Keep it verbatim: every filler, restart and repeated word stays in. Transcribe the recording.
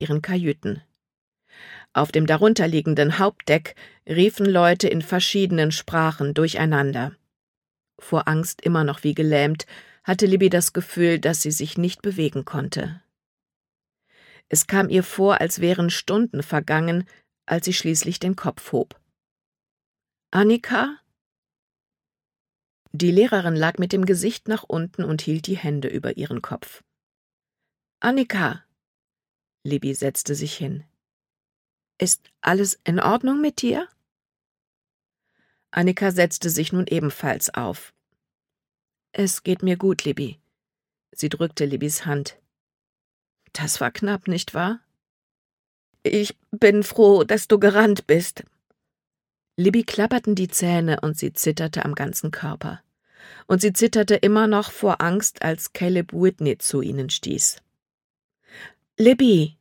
ihren Kajüten. Auf dem darunterliegenden Hauptdeck riefen Leute in verschiedenen Sprachen durcheinander. Vor Angst immer noch wie gelähmt, hatte Libby das Gefühl, dass sie sich nicht bewegen konnte. Es kam ihr vor, als wären Stunden vergangen, als sie schließlich den Kopf hob. »Annika?« Die Lehrerin lag mit dem Gesicht nach unten und hielt die Hände über ihren Kopf. »Annika!« Libby setzte sich hin. »Ist alles in Ordnung mit dir?« Annika setzte sich nun ebenfalls auf. »Es geht mir gut, Libby.« Sie drückte Libbys Hand. »Das war knapp, nicht wahr?« »Ich bin froh, dass du gerannt bist.« Libby klapperten die Zähne und sie zitterte am ganzen Körper. Und sie zitterte immer noch vor Angst, als Caleb Whitney zu ihnen stieß. »Libby!«